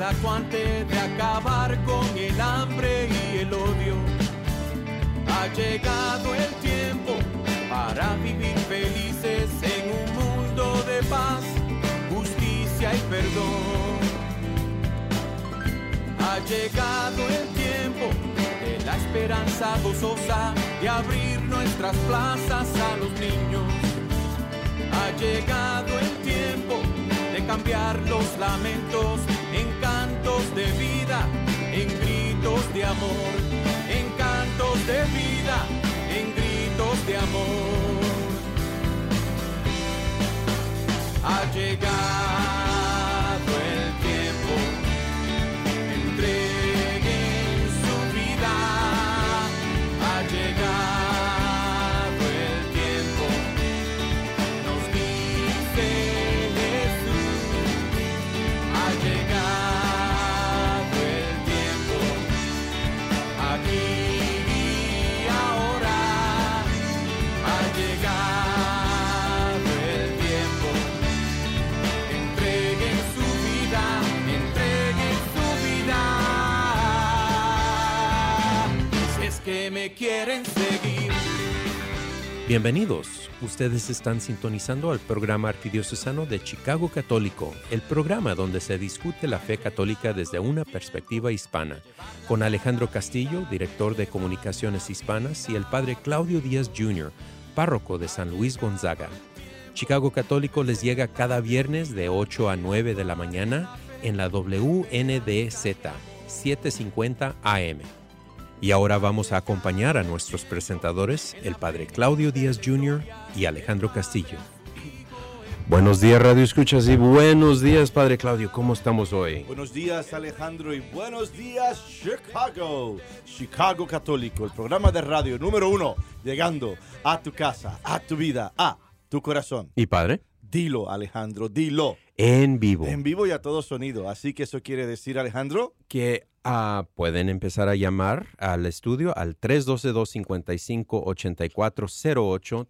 saco antes de acabar con el hambre y el odio. Ha llegado el tiempo para vivir felices en un mundo de paz, justicia y perdón. Ha llegado el tiempo de la esperanza gozosa de abrir nuestras plazas a los niños. Ha llegado el tiempo de cambiar los lamentos en cantos de vida, en gritos de amor, en cantos de vida, en gritos de amor. Ha llegado el tiempo, entreguen su vida. Ha llegado el tiempo, nos dice Jesús. Ha llegado el tiempo, aquí y ahora. Ha llegado el tiempo, entreguen su vida, entreguen su vida. Si es que me quieren seguir. Bienvenidos. Ustedes están sintonizando al programa arquidiocesano de Chicago Católico, el programa donde se discute la fe católica desde una perspectiva hispana, con Alejandro Castillo, director de Comunicaciones Hispanas, y el padre Claudio Díaz Jr., párroco de San Luis Gonzaga. Chicago Católico les llega cada viernes de 8 a 9 de la mañana en la WNDZ 750 AM. Y ahora vamos a acompañar a nuestros presentadores, el padre Claudio Díaz Jr. y Alejandro Castillo. Buenos días, Radio Escuchas, y buenos días, padre Claudio. ¿Cómo estamos hoy? Buenos días, Alejandro, y buenos días, Chicago. Chicago Católico, el programa de radio número 1, llegando a tu casa, a tu vida, a tu corazón. ¿Y padre? Dilo, Alejandro, dilo. En vivo. En vivo y a todo sonido. Así que eso quiere decir, Alejandro, Que pueden empezar a llamar al estudio al 312-255-8408,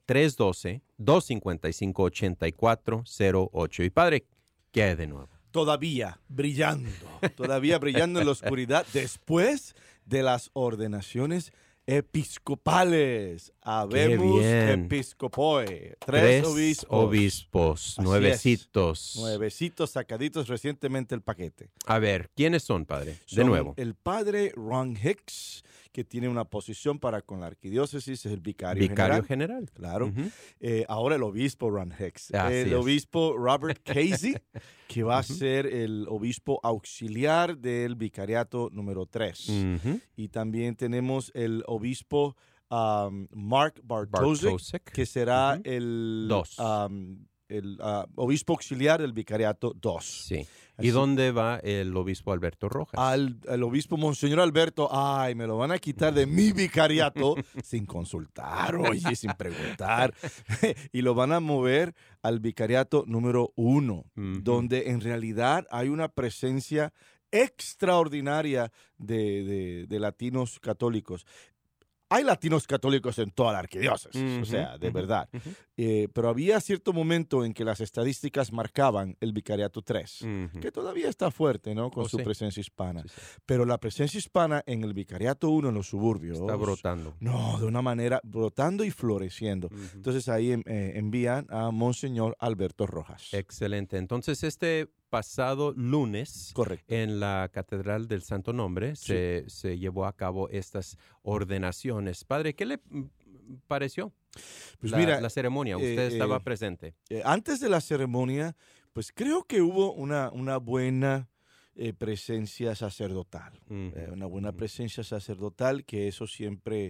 312-255-8408. Y padre, ¿qué hay de nuevo? todavía brillando en la oscuridad después de las ordenaciones episcopales. Habemos episcopoi. Tres obispos. Nuevecitos. Nuevecitos sacaditos recientemente el paquete. A ver, ¿quiénes son, padre? De Son nuevo. El padre Ron Hicks, que tiene una posición para con la arquidiócesis, es el vicario general. Claro. Ujú. Ahora el obispo Ron Hicks. Así El es. obispo Robert Casey, que va a ser el obispo auxiliar del vicariato número 3. Ujú. Y también tenemos el obispo Mark Bartosik, que será Ujú. el Dos. el obispo auxiliar del vicariato 2. Sí. Así- ¿Y dónde va el obispo Alberto Rojas? Al obispo Monseñor Alberto, ay, me lo van a quitar de mi vicariato sin consultar, oye, sin preguntar. Y lo van a mover al vicariato número 1, Ujú. donde en realidad hay una presencia extraordinaria de latinos católicos. Hay latinos católicos en toda la arquidiócesis, o Ujú, sea, de ujú, verdad. ujú. Pero había cierto momento en que las estadísticas marcaban el vicariato 3, Ujú. que todavía está fuerte, ¿no? Con Oh, su sí. presencia hispana. Sí, sí. Pero la presencia hispana en el vicariato 1 en los suburbios. Está brotando. No, de una manera brotando y floreciendo. Ujú. Entonces ahí envían a Monseñor Alberto Rojas. Excelente. Entonces, este pasado lunes, Correcto. en la Catedral del Santo Nombre, Sí. se llevó a cabo estas ordenaciones. Padre, ¿qué le pareció Pues la ceremonia? Usted eh, estaba eh, presente. Antes de la ceremonia, pues creo que hubo una buena presencia sacerdotal. Ujú. Una buena Ujú. presencia sacerdotal, que eso siempre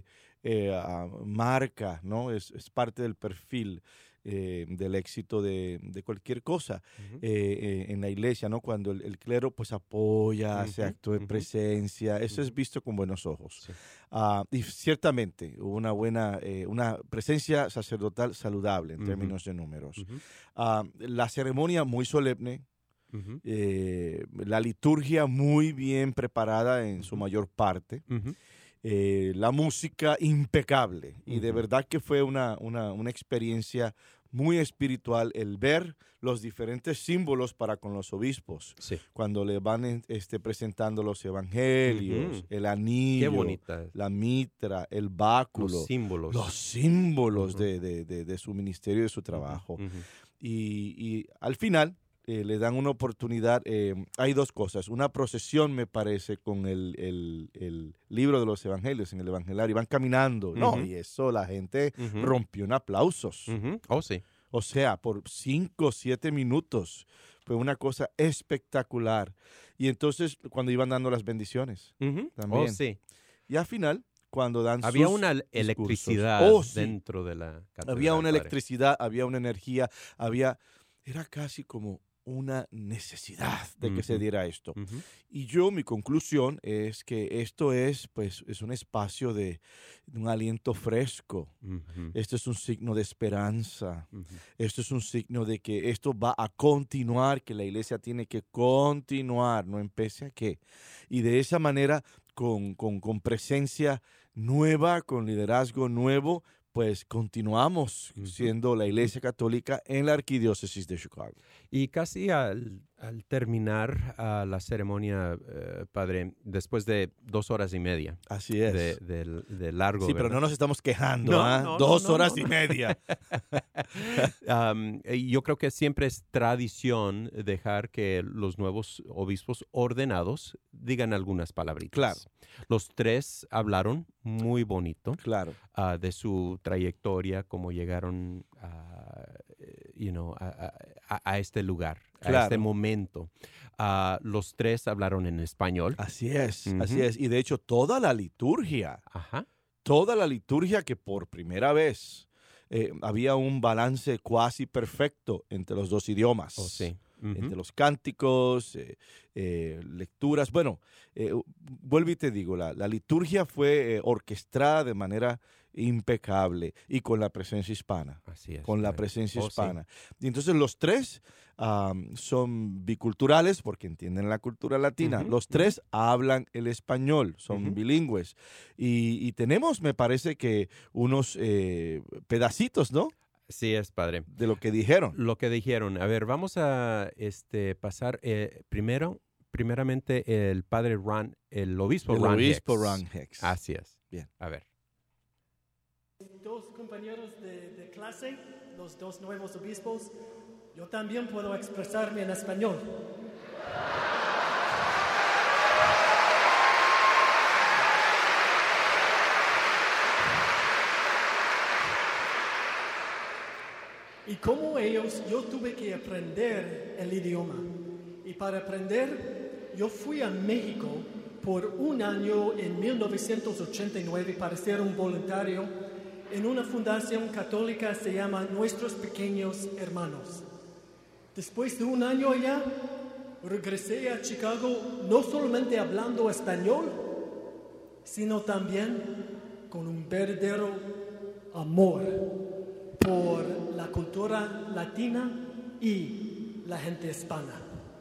marca, ¿no? Es parte del perfil del éxito de cualquier cosa Ujú. en la iglesia, ¿no? Cuando el clero pues apoya, hace Ujú, acto de ujú. presencia, eso es Ujú. visto con buenos ojos. Sí. Y ciertamente hubo una buena, una presencia sacerdotal saludable en Ujú. términos de números. Ujú. La ceremonia muy solemne, Ujú. la liturgia muy bien preparada en su Ujú. mayor parte. Ujú. la música impecable. Y de Ujú. verdad que fue una experiencia muy espiritual el ver los diferentes símbolos para con los obispos. Sí. Cuando le van presentando los evangelios, Ujú. el Qué anillo, bonita es. la mitra, el báculo, Los símbolos. los símbolos Ujú. de su ministerio y de su trabajo. Ujú. Y al final le dan una oportunidad. Hay dos cosas. Una procesión, me parece, con el libro de los evangelios en el evangelario. Van caminando. No, Ujú. y eso la gente Ujú. rompió en aplausos. Ujú. Oh, sí. O sea, por 5 o 7 minutos. Fue una cosa espectacular. Y entonces, cuando iban dando las bendiciones. Ujú. También. Oh, sí. Y al final, cuando dan Había sus una discursos. electricidad Oh, sí. dentro de la catedral. Había una padre. electricidad, había una energía, era casi como una necesidad de que se Ujú. diera esto. Ujú. Y mi conclusión es que esto es un espacio de un aliento fresco. Ujú. Esto es un signo de esperanza. Ujú. Esto es un signo de que esto va a continuar, que la iglesia tiene que continuar, no empece a qué. Y de esa manera, con presencia nueva, con liderazgo nuevo, pues continuamos Ujú. siendo la Iglesia Católica en la Arquidiócesis de Chicago. Y casi al terminar la ceremonia, padre, después de 2 horas y media Así es. de largo. Sí, pero ¿verdad? no nos estamos quejando, No, ¿ah? no, 2 no, horas no. y media. Y yo creo que siempre es tradición dejar que los nuevos obispos ordenados digan algunas palabritas. Claro. Los 3 hablaron muy bonito Claro. de su trayectoria, cómo llegaron a este lugar, a este Claro. momento. Los 3 hablaron en español. Así es, así Ujú. es. Y de hecho, toda la liturgia que por primera vez había un balance cuasi perfecto entre los dos idiomas. Oh, sí. Ujú. Entre los cánticos, lecturas. Bueno, vuelvo y te digo, la liturgia fue orquestada de manera impecable y con la presencia hispana. Así es. Con la padre. presencia Oh, sí. hispana. Y entonces los 3 son biculturales porque entienden la cultura latina. Ujú, Los 3 hablan el español, son Ujú. bilingües. Y tenemos, me parece que unos pedacitos, ¿no? Sí es, padre. De lo que dijeron. Lo que dijeron. A ver, vamos a pasar primeramente el padre Ron, el obispo El Ron obispo Hicks. Ron Hicks. Así es. Bien. A ver. 2 compañeros de clase, los 2 nuevos obispos, yo también puedo expresarme en español. Y como ellos, yo tuve que aprender el idioma. Y para aprender, yo fui a México por 1 año en 1989 para ser un voluntario en una fundación católica, se llama Nuestros Pequeños Hermanos. Después de 1 año allá, regresé a Chicago no solamente hablando español, sino también con un verdadero amor por la cultura latina y la gente hispana.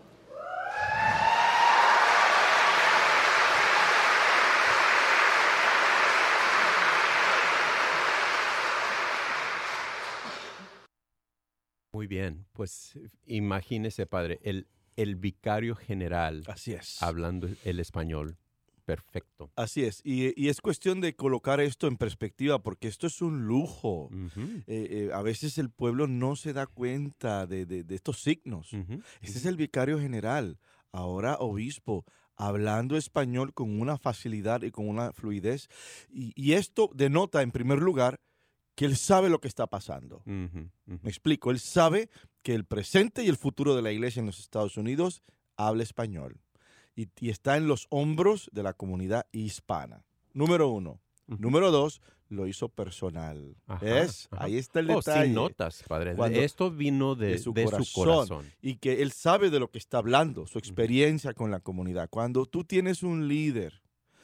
Muy bien. Pues imagínese, padre, el vicario general Así es. hablando el español. Perfecto. Así es. Y es cuestión de colocar esto en perspectiva porque esto es un lujo. Ujú. A veces el pueblo no se da cuenta de estos signos. Ujú. Este es el vicario general, ahora obispo, hablando español con una facilidad y con una fluidez. Y esto denota, en primer lugar, que él sabe lo que está pasando. Ujú. Ujú. Me explico, él sabe que el presente y el futuro de la iglesia en los Estados Unidos habla español. Y está en los hombros de la comunidad hispana. Número 1. Ujú. Número 2, lo hizo personal. Ajá, ¿Ves? ajá. Ahí está el Oh, detalle. sin notas, padre. Cuando- Esto vino de su corazón. Y que él sabe de lo que está hablando, su experiencia con la comunidad. Cuando tú tienes un líder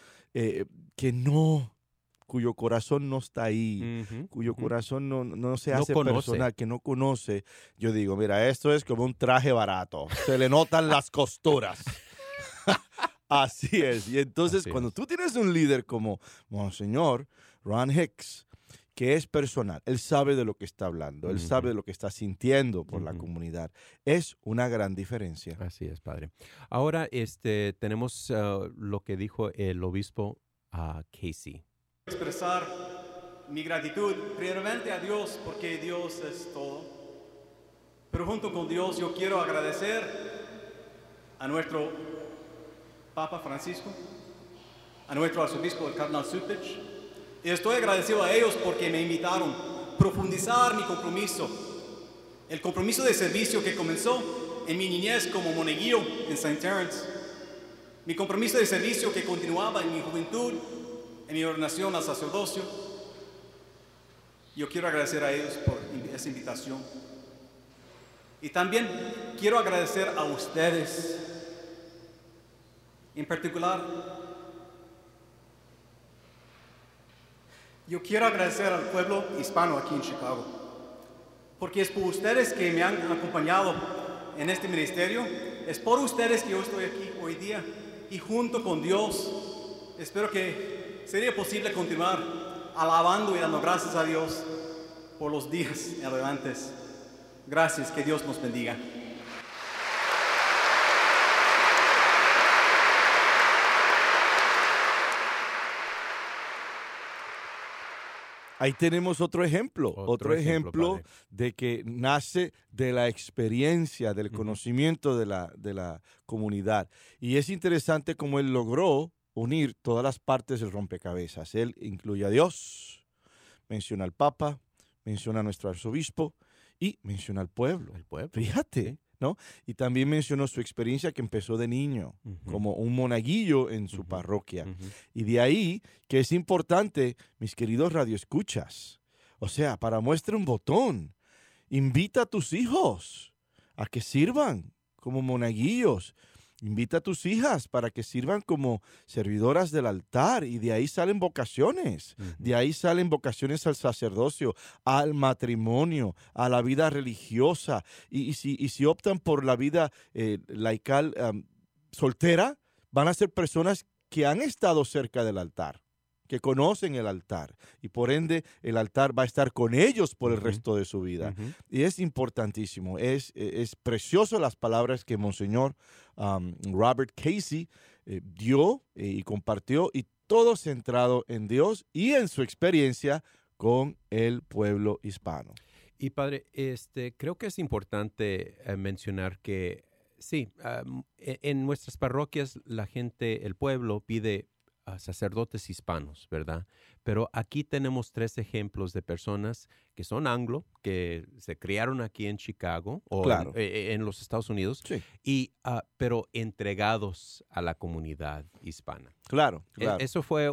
cuyo corazón no está ahí, Ujú, cuyo ujú. corazón no se No hace conoce. personal, que no conoce, yo digo, mira, esto es como un traje barato. Se le notan las costuras. Así es. Y entonces, Así cuando es. tú tienes un líder como Monseñor Ron Hicks, que es personal, él sabe de lo que está hablando, él sabe de lo que está sintiendo por la comunidad, es una gran diferencia. Así es, padre. Ahora tenemos lo que dijo el obispo Casey. Expresar mi gratitud primeramente a Dios porque Dios es todo. Pero junto con Dios yo quiero agradecer a nuestro Papa Francisco, a nuestro arzobispo, el cardenal Supich. Y estoy agradecido a ellos porque me invitaron a profundizar mi compromiso, el compromiso de servicio que comenzó en mi niñez como monaguillo en St. Terence, mi compromiso de servicio que continuaba en mi juventud, en mi ordenación al sacerdocio. Yo quiero agradecer a ellos por esa invitación. Y también quiero agradecer a ustedes, en particular. Yo quiero agradecer al pueblo hispano aquí en Chicago, porque es por ustedes que me han acompañado en este ministerio, es por ustedes que yo estoy aquí hoy día, y junto con Dios, espero que sería posible continuar alabando y dando gracias a Dios por los días adelante. Gracias, que Dios nos bendiga. Ahí tenemos otro ejemplo, Otro ejemplo, padre. De que nace de la experiencia, del conocimiento de la comunidad. Y es interesante cómo él logró unir todas las partes del rompecabezas. Él incluye a Dios, menciona al Papa, menciona a nuestro arzobispo y menciona al pueblo. El pueblo. Fíjate, ¿no? Y también mencionó su experiencia que empezó de niño, como un monaguillo en su parroquia. Y de ahí que es importante, mis queridos radioescuchas, o sea, para muestra un botón, invita a tus hijos a que sirvan como monaguillos. Invita a tus hijas para que sirvan como servidoras del altar y de ahí salen vocaciones. De ahí salen vocaciones al sacerdocio, al matrimonio, a la vida religiosa. Y si optan por la vida laical soltera, van a ser personas que han estado cerca del altar, que conocen el altar y por ende el altar va a estar con ellos por el resto de su vida. Y es importantísimo, es precioso las palabras que Monseñor Robert Casey dio y compartió, y todo centrado en Dios y en su experiencia con el pueblo hispano. Y padre, creo que es importante mencionar que sí, en nuestras parroquias la gente, el pueblo pide a sacerdotes hispanos, ¿verdad? Pero aquí tenemos 3 ejemplos de personas que son anglo, que se criaron aquí en Chicago o Claro. en los Estados Unidos, Sí. pero entregados a la comunidad hispana. Claro. Eso fue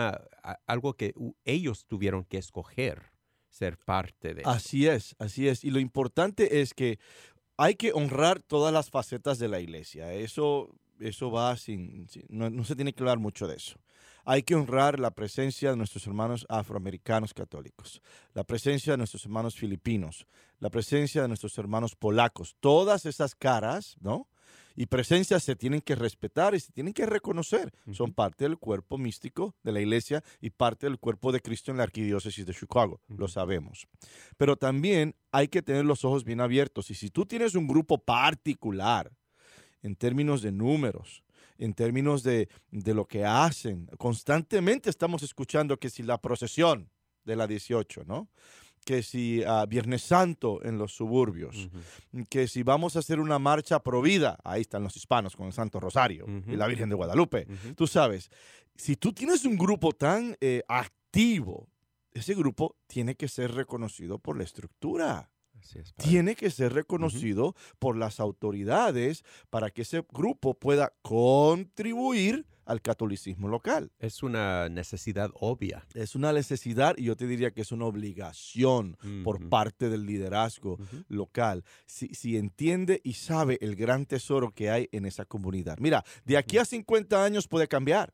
algo que ellos tuvieron que escoger, ser parte de eso. Así es. Y lo importante es que hay que honrar todas las facetas de la iglesia. Eso va no se tiene que hablar mucho de eso. Hay que honrar la presencia de nuestros hermanos afroamericanos católicos, la presencia de nuestros hermanos filipinos, la presencia de nuestros hermanos polacos. Todas esas caras, ¿no? Y presencias se tienen que respetar y se tienen que reconocer. Son parte del cuerpo místico de la iglesia y parte del cuerpo de Cristo en la arquidiócesis de Chicago. Lo sabemos. Pero también hay que tener los ojos bien abiertos. Y si tú tienes un grupo particular, en términos de números, en términos de lo que hacen. Constantemente estamos escuchando que si la procesión de la 18, ¿no? Que si Viernes Santo en los suburbios, que si vamos a hacer una marcha pro vida, ahí están los hispanos con el Santo Rosario y la Virgen de Guadalupe. Tú sabes, si tú tienes un grupo tan activo, ese grupo tiene que ser reconocido por la estructura. Tiene que ser reconocido por las autoridades para que ese grupo pueda contribuir al catolicismo local. Es una necesidad obvia. Es una necesidad y yo te diría que es una obligación por parte del liderazgo local. Si entiende y sabe el gran tesoro que hay en esa comunidad. Mira, de aquí a 50 años puede cambiar.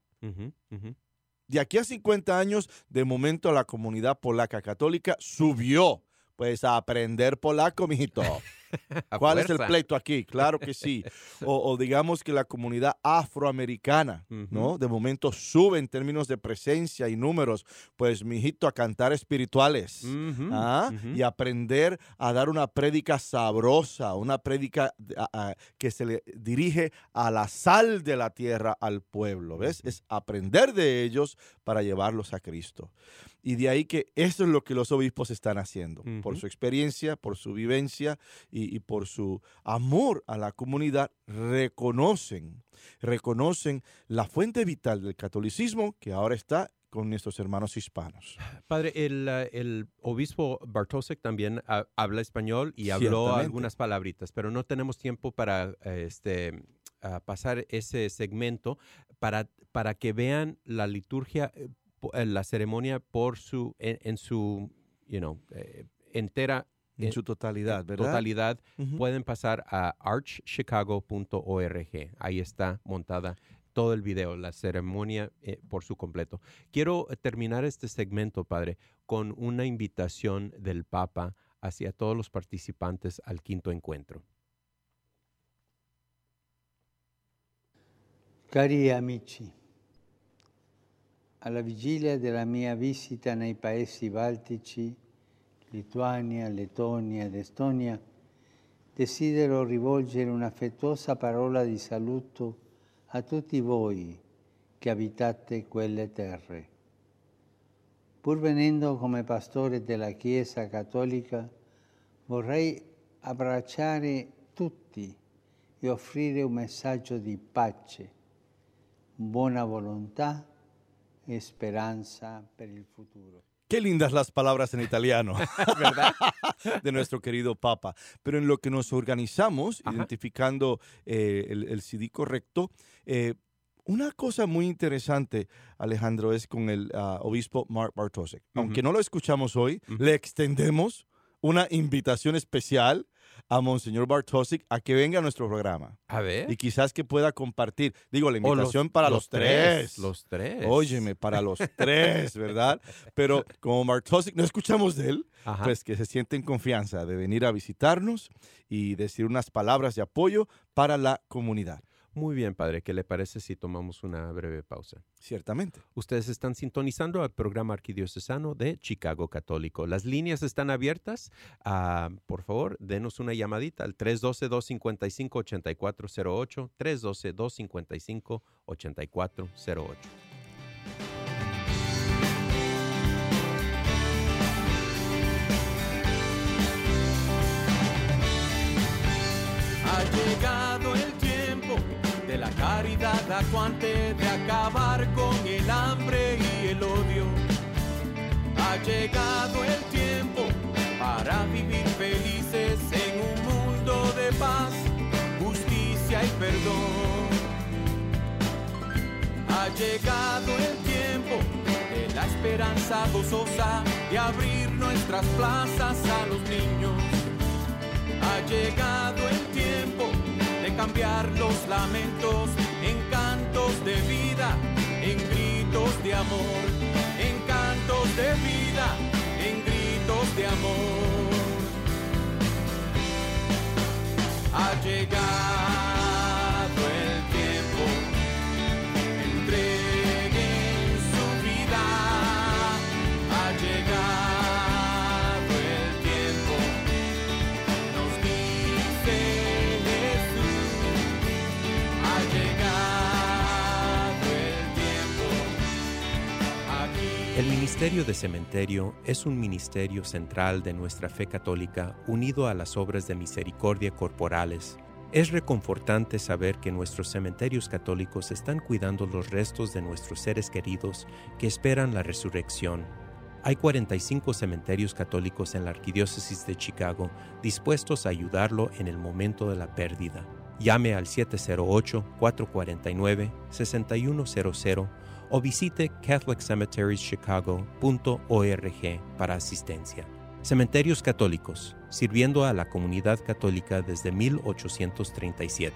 De aquí a 50 años, de momento la comunidad polaca católica subió. Pues a aprender polaco, mijito. ¿Cuál es el fuerza. pleito aquí? Claro que sí. O digamos que la comunidad afroamericana, ¿no? De momento sube en términos de presencia y números. Pues, mijito, a cantar espirituales. Y aprender a dar una prédica sabrosa, una prédica que se le dirige a la sal de la tierra al pueblo. ¿Ves? Es aprender de ellos para llevarlos a Cristo. Y de ahí que eso es lo que los obispos están haciendo. Por su experiencia, por su vivencia y por su amor a la comunidad, reconocen la fuente vital del catolicismo que ahora está con nuestros hermanos hispanos. Padre, el obispo Bartosek también habla español y habló Ciertamente. algunas palabritas, pero no tenemos tiempo para pasar ese segmento para que vean la liturgia, la ceremonia en su, entera. En su totalidad, ¿verdad? Pueden pasar a archchicago.org. Ahí está montada todo el video, la ceremonia por su completo. Quiero terminar este segmento, Padre, con una invitación del Papa hacia todos los participantes al quinto encuentro. Cari amici, alla vigilia della mia visita nei paesi baltici, Lituania, Lettonia ed Estonia, desidero rivolgere un'affettuosa parola di saluto a tutti voi che abitate quelle terre. Pur venendo come pastore della Chiesa Cattolica, vorrei abbracciare tutti e offrire un messaggio di pace, buona volontà e speranza per il futuro. Qué lindas las palabras en italiano, ¿verdad? De nuestro querido Papa. Pero en lo que nos organizamos, identificando el CD correcto, una cosa muy interesante, Alejandro, es con el obispo Mark Bartosek. Aunque no lo escuchamos hoy, le extendemos una invitación especial a Monseñor Bartosek a que venga a nuestro programa. A ver. Y quizás que pueda compartir. Digo, la invitación para los tres. Los tres. Óyeme, para los tres, ¿verdad? Pero como Bartosek no escuchamos de él, pues que se siente en confianza de venir a visitarnos y decir unas palabras de apoyo para la comunidad. Muy bien, Padre. ¿Qué le parece si tomamos una breve pausa? Ciertamente. Ustedes están sintonizando al programa arquidiocesano de Chicago Católico. Las líneas están abiertas. Por favor, denos una llamadita al 312-255-8408, 312-255-8408. Ha llegado el tiempo de la caridad acuante, de acabar con el hambre y el odio. Ha llegado el tiempo para vivir felices en un mundo de paz, justicia y perdón. Ha llegado el tiempo de la esperanza gozosa, de abrir nuestras plazas a los niños. Ha llegado el tiempo de cambiar los lamentos en cantos de vida, en gritos de amor, en cantos de vida, en gritos de amor. Ha llegado el tiempo, entreguen su vida. Ha llegado el tiempo, nos dice Jesús. Ha llegado el tiempo, aquí. El Ministerio de Cementerio es un ministerio central de nuestra fe católica unido a las obras de misericordia corporales. Es reconfortante saber que nuestros cementerios católicos están cuidando los restos de nuestros seres queridos que esperan la resurrección. Hay 45 cementerios católicos en la Arquidiócesis de Chicago dispuestos a ayudarlo en el momento de la pérdida. Llame al 708-449-6100 o visite catholiccemeterieschicago.org para asistencia. Cementerios Católicos, sirviendo a la comunidad católica desde 1837.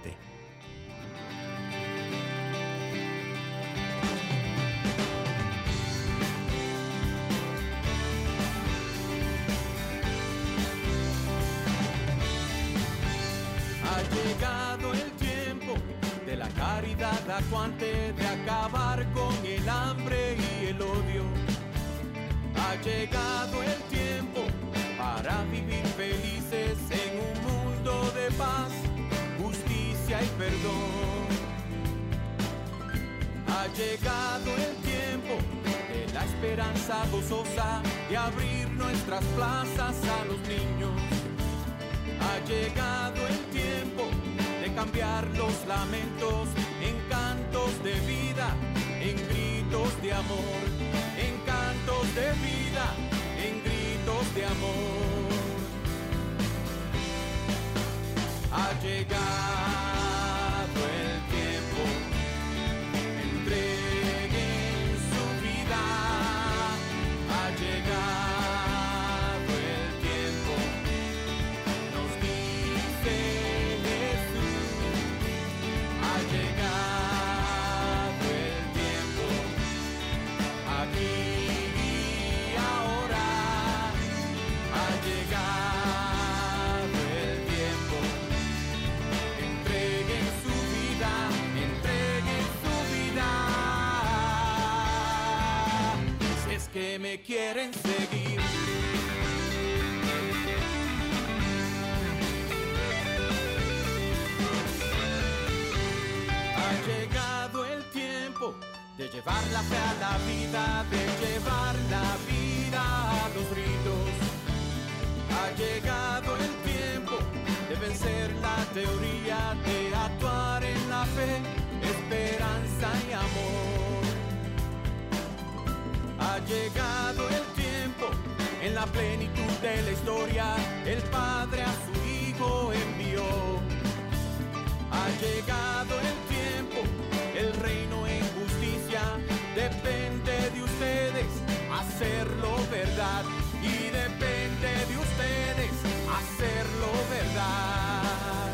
Ha llegado el tiempo de la caridad acuante, de acabar con el hambre y el odio. Ha llegado el tiempo para vivir felices en un mundo de paz, justicia y perdón. Ha llegado el tiempo de la esperanza gozosa, de abrir nuestras plazas a los niños. Ha llegado el tiempo de cambiar los lamentos en cantos de vida, en gritos de amor, en cantos de vida, en gritos de amor. Ha llegado el tiempo, entreguen su vida. Ha llegado el tiempo, nos dice Jesús. Ha llegado el tiempo, aquí y ahora. Ha llegado el tiempo, entreguen su vida, entreguen su vida. Si es que me quieren seguir. Ha llegado el tiempo de llevar la fe a la vida, de llevar la vida a los ritos. Ha llegado el tiempo de vencer la teoría, de actuar en la fe, esperanza y amor. Ha llegado el tiempo, en la plenitud de la historia, el Padre a su Hijo envió. Ha llegado el tiempo, el reino en justicia, depende de ustedes hacerlo verdad, y depende de ustedes hacerlo verdad.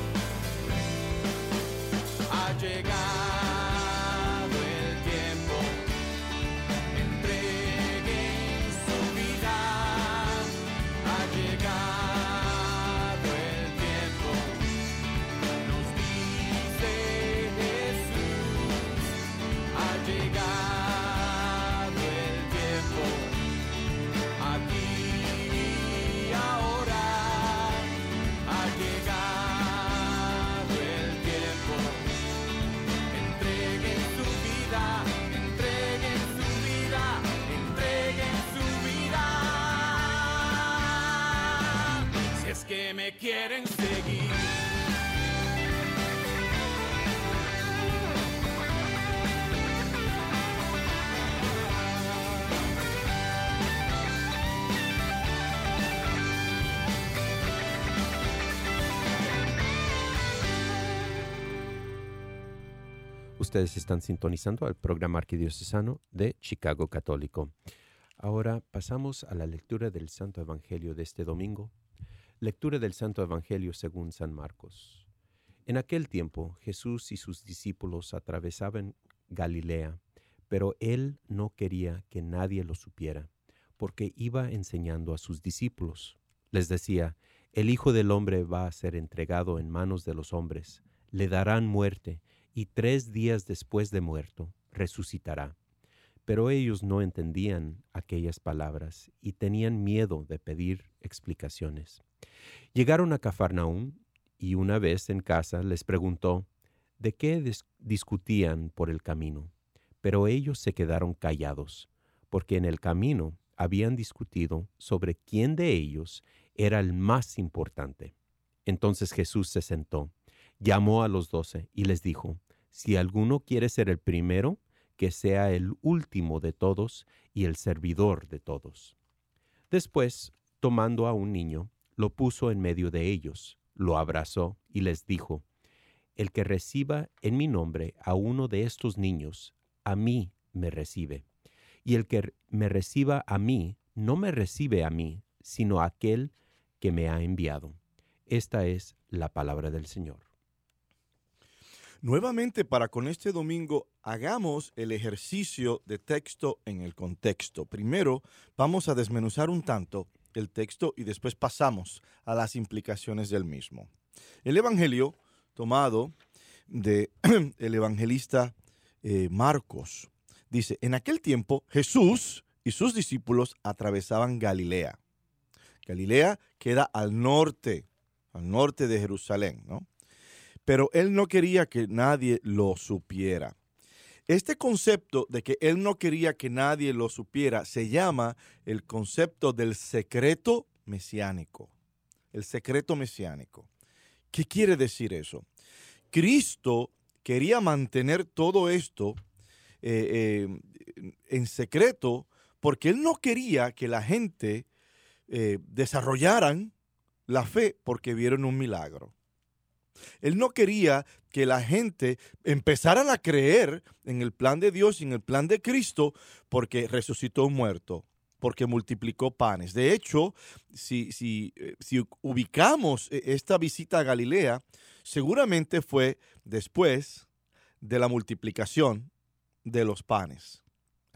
Ha llegado el tiempo, entreguen su vida. Ha llegado el tiempo, nos dice Jesús. Ha llegado el tiempo, aquí y ahora. Ha llegado el tiempo, entreguen su vida, entreguen su vida, entreguen su vida. Si es que me quieren seguir. Ustedes están sintonizando al programa arquidiocesano de Chicago Católico. Ahora pasamos a la lectura del Santo Evangelio de este domingo. Lectura del Santo Evangelio según San Marcos. En aquel tiempo Jesús y sus discípulos atravesaban Galilea, pero él no quería que nadie lo supiera, porque iba enseñando a sus discípulos. Les decía: el Hijo del Hombre va a ser entregado en manos de los hombres, le darán muerte, y 3 días después de muerto resucitará. Pero ellos no entendían aquellas palabras y tenían miedo de pedir explicaciones. Llegaron a Cafarnaúm y una vez en casa les preguntó de qué discutían por el camino. Pero ellos se quedaron callados, porque en el camino habían discutido sobre quién de ellos era el más importante. Entonces Jesús se sentó, llamó a los 12 y les dijo: si alguno quiere ser el primero, que sea el último de todos y el servidor de todos. Después, tomando a un niño, lo puso en medio de ellos, lo abrazó y les dijo: el que reciba en mi nombre a uno de estos niños, a mí me recibe. Y el que me reciba a mí, no me recibe a mí, sino a aquel que me ha enviado. Esta es la palabra del Señor. Nuevamente, para con este domingo, hagamos el ejercicio de texto en el contexto. Primero, vamos a desmenuzar un tanto el texto y después pasamos a las implicaciones del mismo. El evangelio tomado del evangelista Marcos dice, en aquel tiempo Jesús y sus discípulos atravesaban Galilea. Galilea queda al norte de Jerusalén, ¿no? Pero él no quería que nadie lo supiera. Este concepto de que él no quería que nadie lo supiera se llama el concepto del secreto mesiánico. El secreto mesiánico. ¿Qué quiere decir eso? Cristo quería mantener todo esto en secreto porque él no quería que la gente desarrollaran la fe porque vieron un milagro. Él no quería que la gente empezaran a creer en el plan de Dios y en el plan de Cristo porque resucitó un muerto, porque multiplicó panes. De hecho, si ubicamos esta visita a Galilea, seguramente fue después de la multiplicación de los panes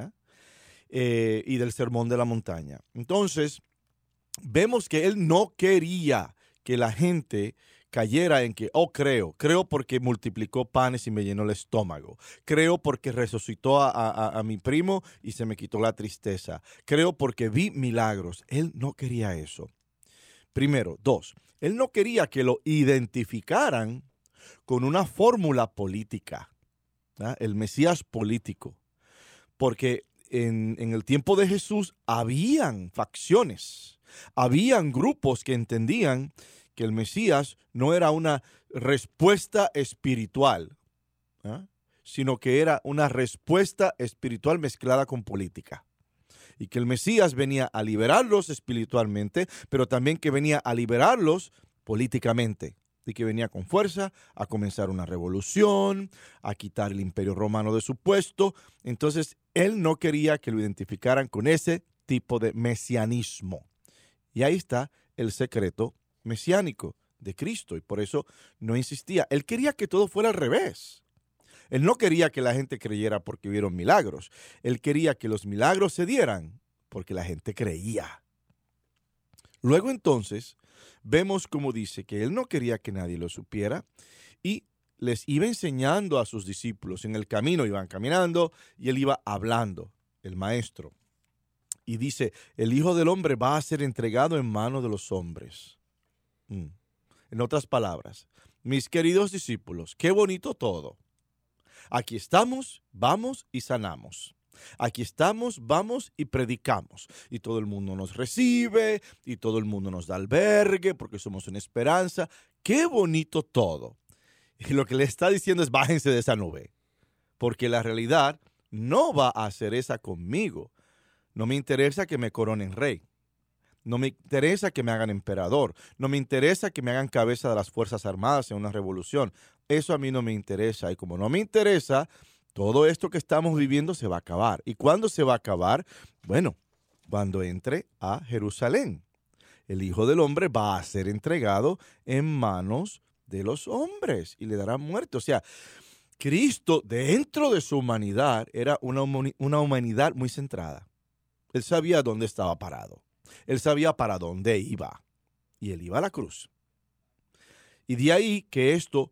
y del sermón de la montaña. Entonces, vemos que él no quería que la gente cayera en que, creo porque multiplicó panes y me llenó el estómago. Creo porque resucitó a mi primo y se me quitó la tristeza. Creo porque vi milagros. Él no quería eso. Primero. 2, él no quería que lo identificaran con una fórmula política, el Mesías político. Porque en el tiempo de Jesús habían facciones, habían grupos que entendían que el Mesías no era una respuesta espiritual, sino que era una respuesta espiritual mezclada con política. Y que el Mesías venía a liberarlos espiritualmente, pero también que venía a liberarlos políticamente. Y que venía con fuerza a comenzar una revolución, a quitar el imperio romano de su puesto. Entonces, él no quería que lo identificaran con ese tipo de mesianismo. Y ahí está el secreto mesiánico de Cristo, y por eso no insistía. Él quería que todo fuera al revés. Él no quería que la gente creyera porque vieron milagros. Él quería que los milagros se dieran porque la gente creía. Luego entonces vemos como dice que él no quería que nadie lo supiera y les iba enseñando a sus discípulos. En el camino iban caminando y él iba hablando, el maestro. Y dice, el Hijo del Hombre va a ser entregado en manos de los hombres. En otras palabras, mis queridos discípulos, qué bonito todo. Aquí estamos, vamos y sanamos. Aquí estamos, vamos y predicamos. Y todo el mundo nos recibe y todo el mundo nos da albergue porque somos una esperanza. Qué bonito todo. Y lo que le está diciendo es bájense de esa nube. Porque la realidad no va a ser esa conmigo. No me interesa que me coronen rey. No me interesa que me hagan emperador. No me interesa que me hagan cabeza de las Fuerzas Armadas en una revolución. Eso a mí no me interesa. Y como no me interesa, todo esto que estamos viviendo se va a acabar. ¿Y cuándo se va a acabar? Bueno, cuando entre a Jerusalén. El Hijo del Hombre va a ser entregado en manos de los hombres y le darán muerte. O sea, Cristo dentro de su humanidad era una humanidad muy centrada. Él sabía dónde estaba parado. Él sabía para dónde iba. Y él iba a la cruz. Y de ahí que esto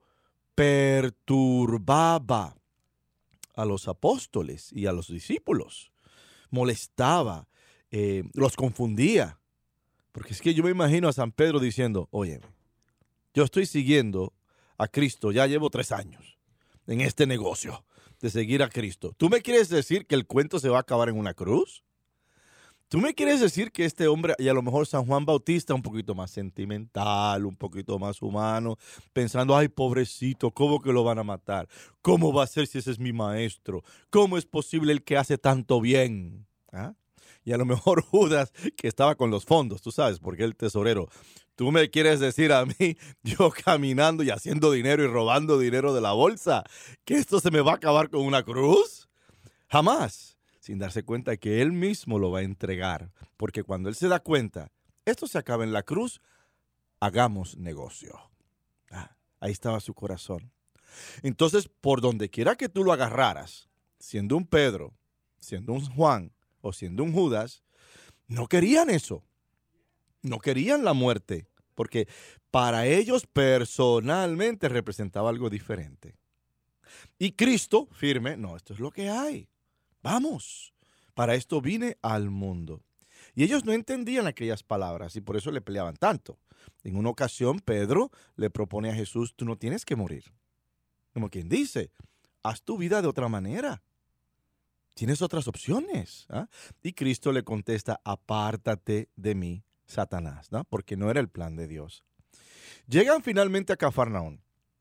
perturbaba a los apóstoles y a los discípulos. Molestaba, los confundía. Porque es que yo me imagino a San Pedro diciendo, oye, yo estoy siguiendo a Cristo, ya llevo 3 años en este negocio de seguir a Cristo. ¿Tú me quieres decir que el cuento se va a acabar en una cruz? ¿Tú me quieres decir que este hombre, y a lo mejor San Juan Bautista, un poquito más sentimental, un poquito más humano, pensando, ay, pobrecito, ¿cómo que lo van a matar? ¿Cómo va a ser si ese es mi maestro? ¿Cómo es posible el que hace tanto bien? Y a lo mejor Judas, que estaba con los fondos, tú sabes, porque el tesorero. ¿Tú me quieres decir a mí, yo caminando y haciendo dinero y robando dinero de la bolsa, que esto se me va a acabar con una cruz? Jamás. Sin darse cuenta que él mismo lo va a entregar. Porque cuando él se da cuenta, esto se acaba en la cruz, hagamos negocio. Ahí estaba su corazón. Entonces, por donde quiera que tú lo agarraras, siendo un Pedro, siendo un Juan o siendo un Judas, no querían eso. No querían la muerte porque para ellos personalmente representaba algo diferente. Y Cristo, firme, no, esto es lo que hay. Vamos, para esto vine al mundo. Y ellos no entendían aquellas palabras y por eso le peleaban tanto. En una ocasión, Pedro le propone a Jesús, tú no tienes que morir. Como quien dice, haz tu vida de otra manera. Tienes otras opciones. ¿Ah? Y Cristo le contesta, apártate de mí, Satanás, ¿no? Porque no era el plan de Dios. Llegan finalmente a Cafarnaún.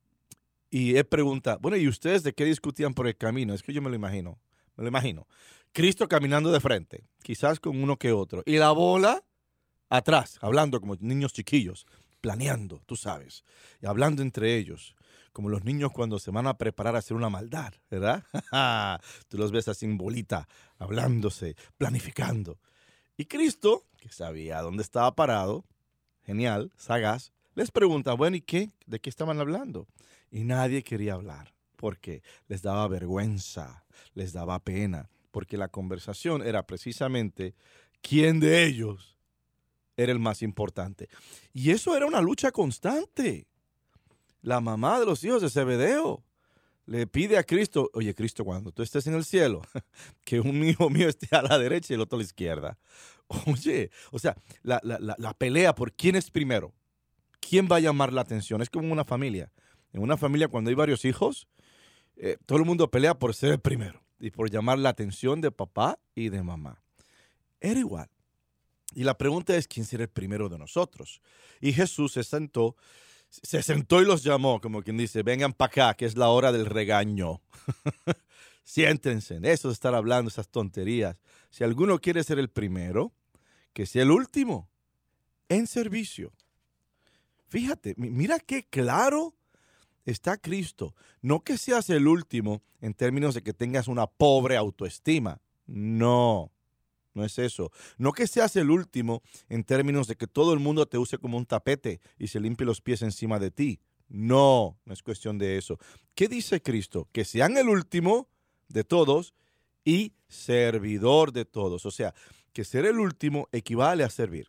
Y él pregunta, bueno, ¿y ustedes de qué discutían por el camino? Es que yo me lo imagino. Cristo caminando de frente, quizás con uno que otro. Y la bola atrás, hablando como niños chiquillos, planeando, tú sabes. Y hablando entre ellos, como los niños cuando se van a preparar a hacer una maldad, ¿verdad? Tú los ves así en bolita, hablándose, planificando. Y Cristo, que sabía dónde estaba parado, genial, sagaz, les pregunta, bueno, ¿y qué? ¿De qué estaban hablando? Y nadie quería hablar, porque les daba vergüenza, les daba pena, porque la conversación era precisamente quién de ellos era el más importante. Y eso era una lucha constante. La mamá de los hijos de Zebedeo le pide a Cristo, oye Cristo, cuando tú estés en el cielo, que un hijo mío esté a la derecha y el otro a la izquierda. Oye, o sea, la pelea por quién es primero, quién va a llamar la atención, es como una familia. En una familia cuando hay varios hijos, todo el mundo pelea por ser el primero y por llamar la atención de papá y de mamá. Era igual. Y la pregunta es, ¿quién será el primero de nosotros? Y Jesús se sentó y los llamó, como quien dice, vengan para acá, que es la hora del regaño. Siéntense, eso de estar hablando esas tonterías. Si alguno quiere ser el primero, que sea el último, en servicio. Fíjate, mira qué claro está Cristo. No que seas el último en términos de que tengas una pobre autoestima. No es eso. No que seas el último en términos de que todo el mundo te use como un tapete y se limpie los pies encima de ti. No es cuestión de eso. ¿Qué dice Cristo? Que sean el último de todos y servidor de todos. O sea, que ser el último equivale a servir.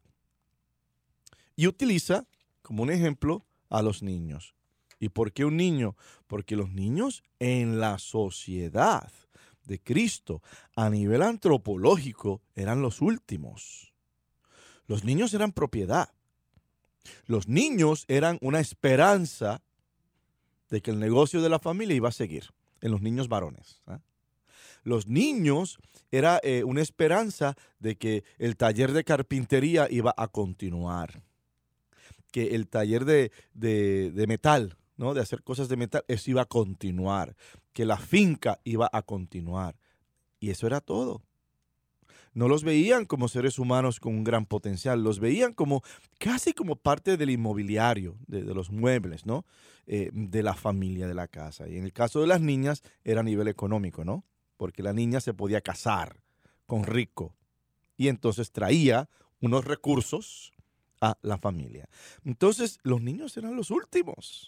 Y utiliza como un ejemplo a los niños. ¿Y por qué un niño? Porque los niños en la sociedad de Cristo, a nivel antropológico, eran los últimos. Los niños eran propiedad. Los niños eran una esperanza de que el negocio de la familia iba a seguir en los niños varones. Los niños era una esperanza de que el taller de carpintería iba a continuar, que el taller de metal, ¿no? De hacer cosas de metal, eso iba a continuar, que la finca iba a continuar. Y eso era todo. No los veían como seres humanos con un gran potencial, los veían como casi como parte del inmobiliario, de los muebles, ¿no? De la familia, de la casa. Y en el caso de las niñas era a nivel económico, ¿no? Porque la niña se podía casar con rico y entonces traía unos recursos a la familia. Entonces los niños eran los últimos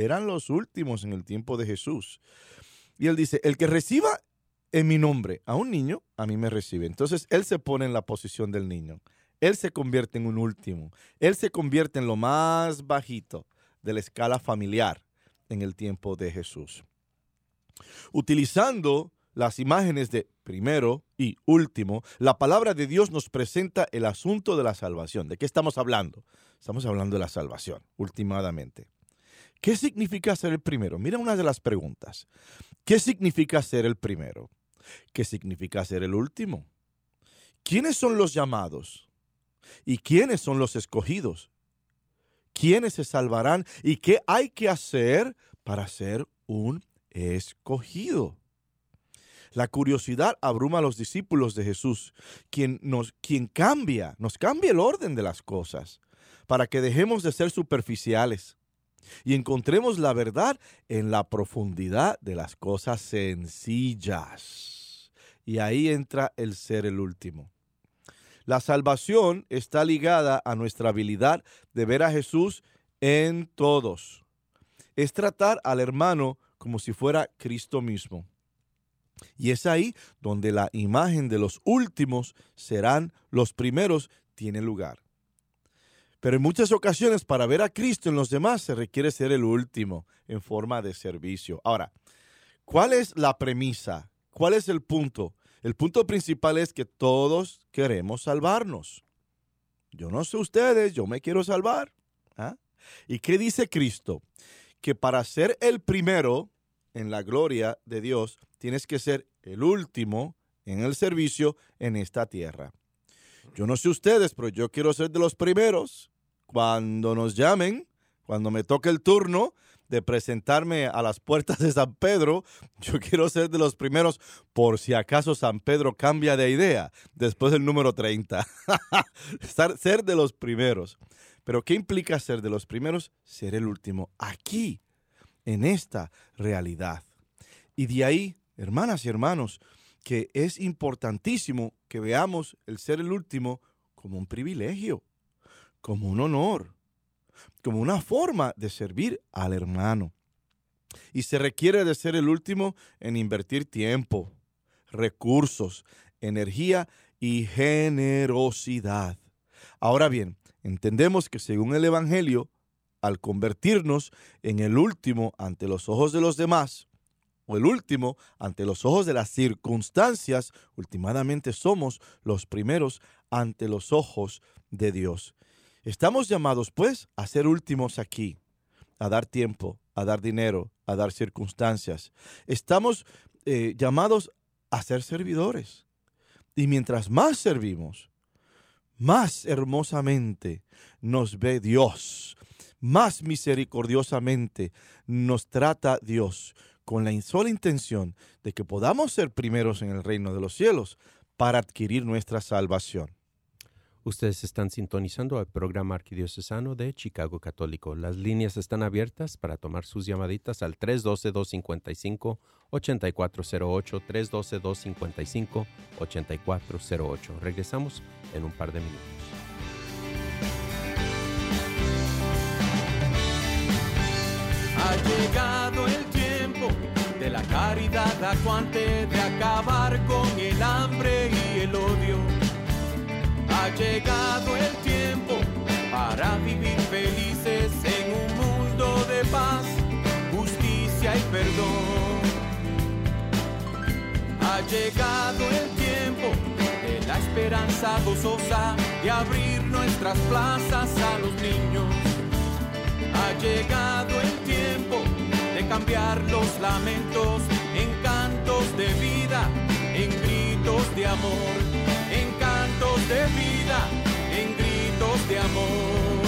en el tiempo de Jesús. Y él dice, el que reciba en mi nombre a un niño, a mí me recibe. Entonces él se pone en la posición del niño. Él se convierte en un último. Él se convierte en lo más bajito de la escala familiar en el tiempo de Jesús. Utilizando las imágenes de primero y último, la palabra de Dios nos presenta el asunto de la salvación. ¿De qué estamos hablando? Estamos hablando de la salvación, últimamente. ¿Qué significa ser el primero? Mira una de las preguntas. ¿Qué significa ser el primero? ¿Qué significa ser el último? ¿Quiénes son los llamados? ¿Y quiénes son los escogidos? ¿Quiénes se salvarán? ¿Y qué hay que hacer para ser un escogido? La curiosidad abruma a los discípulos de Jesús, quien nos cambia el orden de las cosas para que dejemos de ser superficiales y encontremos la verdad en la profundidad de las cosas sencillas. Y ahí entra el ser el último. La salvación está ligada a nuestra habilidad de ver a Jesús en todos. Es tratar al hermano como si fuera Cristo mismo. Y es ahí donde la imagen de los últimos serán los primeros tiene lugar. Pero en muchas ocasiones, para ver a Cristo en los demás, se requiere ser el último en forma de servicio. Ahora, ¿cuál es la premisa? ¿Cuál es el punto? El punto principal es que todos queremos salvarnos. Yo no sé ustedes, yo me quiero salvar. ¿Ah? ¿Y qué dice Cristo? Que para ser el primero en la gloria de Dios, tienes que ser el último en el servicio en esta tierra. Yo no sé ustedes, pero yo quiero ser de los primeros. Cuando nos llamen, cuando me toque el turno de presentarme a las puertas de San Pedro, yo quiero ser de los primeros por si acaso San Pedro cambia de idea después del número 30. Ser de los primeros. Pero ¿qué implica ser de los primeros? Ser el último aquí, en esta realidad. Y de ahí, hermanas y hermanos, que es importantísimo que veamos el ser el último como un privilegio, como un honor, como una forma de servir al hermano. Y se requiere de ser el último en invertir tiempo, recursos, energía y generosidad. Ahora bien, entendemos que según el Evangelio, al convertirnos en el último ante los ojos de los demás, o el último ante los ojos de las circunstancias, últimamente somos los primeros ante los ojos de Dios. Estamos llamados, pues, a ser últimos aquí, a dar tiempo, a dar dinero, a dar circunstancias. Estamos llamados a ser servidores. Y mientras más servimos, más hermosamente nos ve Dios, más misericordiosamente nos trata Dios, con la sola intención de que podamos ser primeros en el reino de los cielos para adquirir nuestra salvación. Ustedes están sintonizando al programa arquidiocesano de Chicago Católico. Las líneas están abiertas para tomar sus llamaditas al 312-255-8408, 312-255-8408. Regresamos en un par de minutos. Ha llegado el tiempo de la caridad acuante, de acabar con el hambre y el odio. Ha llegado el tiempo para vivir felices en un mundo de paz, justicia y perdón. Ha llegado el tiempo de la esperanza gozosa, de abrir nuestras plazas a los niños. Ha llegado el tiempo de cambiar los lamentos en cantos de vida, en gritos de amor, en cantos de vida, en gritos de amor.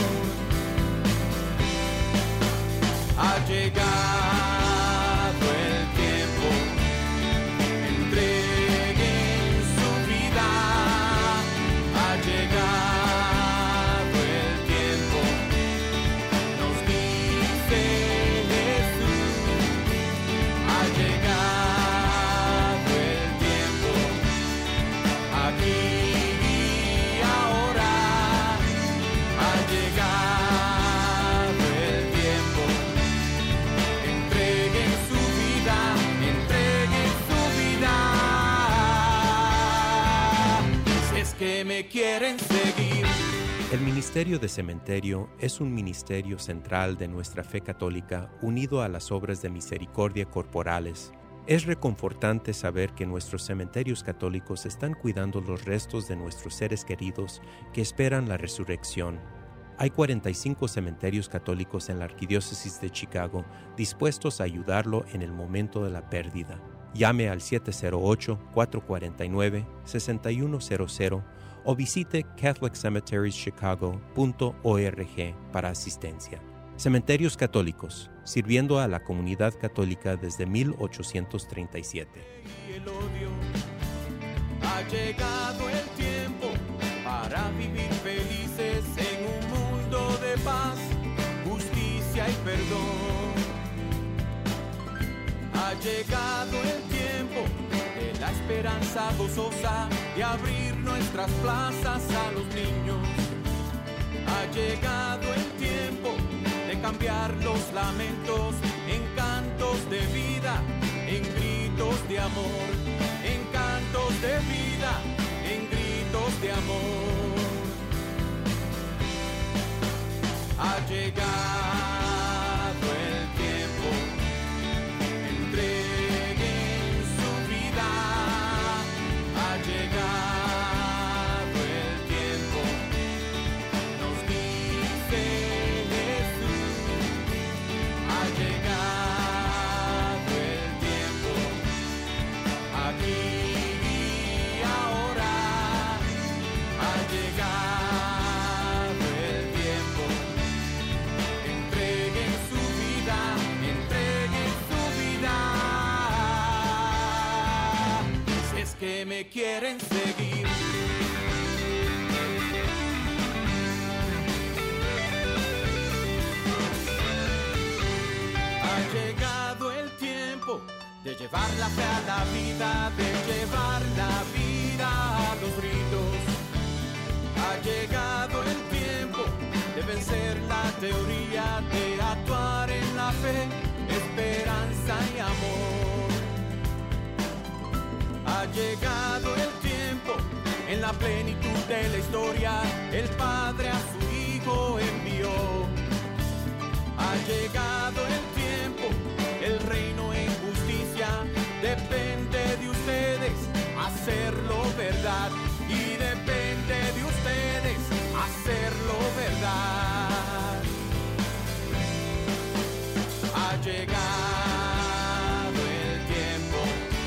Ha llegado el tiempo, entreguen su vida. Ha llegado el tiempo, nos dice Jesús. Ha llegado el tiempo, aquí y ahora. Ha llegado el tiempo, entreguen su vida, entreguen su vida. Si es que me quieren seguir. El ministerio de cementerio es un ministerio central de nuestra fe católica unido a las obras de misericordia corporales. Es reconfortante saber que nuestros cementerios católicos están cuidando los restos de nuestros seres queridos que esperan la resurrección. Hay 45 cementerios católicos en la Arquidiócesis de Chicago dispuestos a ayudarlo en el momento de la pérdida. Llame al 708-449-6100 o visite catholiccemeterieschicago.org para asistencia. Cementerios católicos, sirviendo a la comunidad católica desde 1837. Y el odio. Ha llegado el tiempo para vivir felices en un mundo de paz, justicia y perdón. Ha llegado el tiempo de la esperanza gozosa, de abrir nuestras plazas a los niños. Ha llegado el tiempo de cambiar los lamentos en cantos de vida, en gritos de amor, en cantos de vida, en gritos de amor. Ha llegado el tiempo, entreguen su vida. Ha llegado el tiempo, nos dice Jesús. Ha llegado el tiempo, aquí y ahora. Ha llegado el tiempo, entreguen su vida, entreguen su vida. Si es que me quieren seguir. Ha llegado el tiempo de llevar la fe a la vida, de llevar la vida a los ritos. Ha llegado el tiempo de vencer la teoría, de actuar en la fe, esperanza y amor. Ha llegado el tiempo, en la plenitud de la historia, el Padre a su Hijo envió. Ha llegado el tiempo, el reino en justicia, depende de ustedes hacerlo verdad. Y depende de ustedes hacerlo verdad. Ha llegado el tiempo,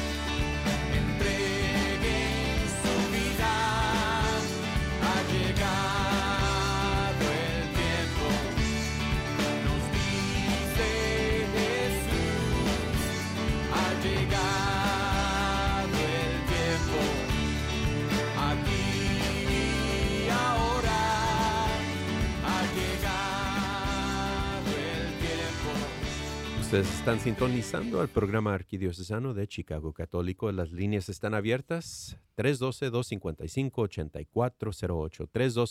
entreguen su vida. Ha llegado el tiempo, nos dice Jesús. Ha llegado el tiempo, aquí y ahora. Ha llegado el tiempo. Ustedes están sintonizando al programa arquidiocesano de Chicago Católico. Las líneas están abiertas. 312-255-8408.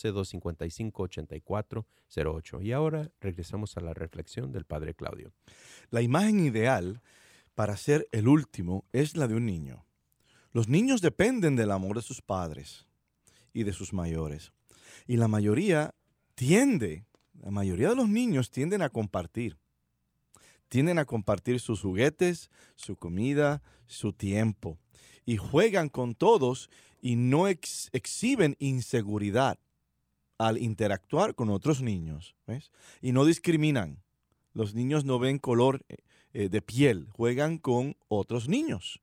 312-255-8408. Y ahora regresamos a la reflexión del Padre Claudio. La imagen ideal para ser el último es la de un niño. Los niños dependen del amor de sus padres y de sus mayores. Y la mayoría de los niños tienden a compartir. Tienden a compartir sus juguetes, su comida, su tiempo. Y juegan con todos y no exhiben inseguridad al interactuar con otros niños. ¿Ves? Y no discriminan. Los niños no ven color de piel. Juegan con otros niños.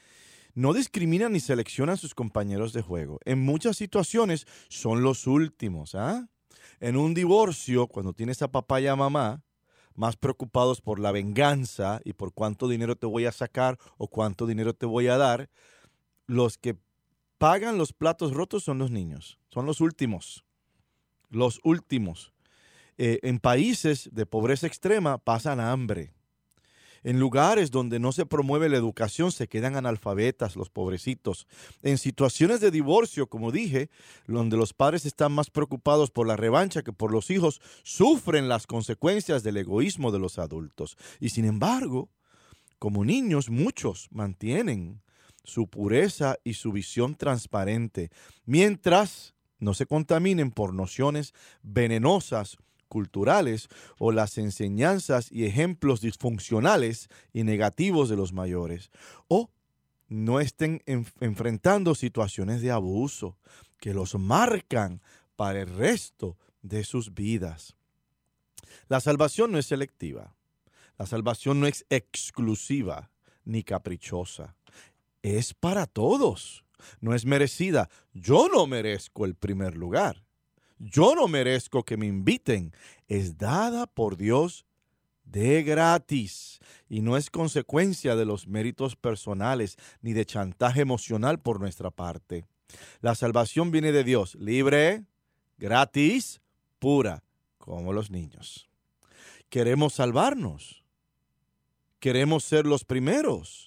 No discriminan ni seleccionan sus compañeros de juego. En muchas situaciones son los últimos. En un divorcio, cuando tienes a papá y a mamá, más preocupados por la venganza y por cuánto dinero te voy a sacar o cuánto dinero te voy a dar, los que pagan los platos rotos son los niños. Son los últimos. Los últimos. En países de pobreza extrema pasan hambre. En lugares donde no se promueve la educación se quedan analfabetas los pobrecitos. En situaciones de divorcio, como dije, donde los padres están más preocupados por la revancha que por los hijos, sufren las consecuencias del egoísmo de los adultos. Y sin embargo, como niños, muchos mantienen su pureza y su visión transparente, mientras no se contaminen por nociones venenosas culturales o las enseñanzas y ejemplos disfuncionales y negativos de los mayores, o no estén enfrentando situaciones de abuso que los marcan para el resto de sus vidas. La salvación no es selectiva, la salvación no es exclusiva ni caprichosa, es para todos, no es merecida. Yo no merezco el primer lugar. Yo no merezco que me inviten. Es dada por Dios de gratis y no es consecuencia de los méritos personales ni de chantaje emocional por nuestra parte. La salvación viene de Dios, libre, gratis, pura, como los niños. Queremos salvarnos. Queremos ser los primeros.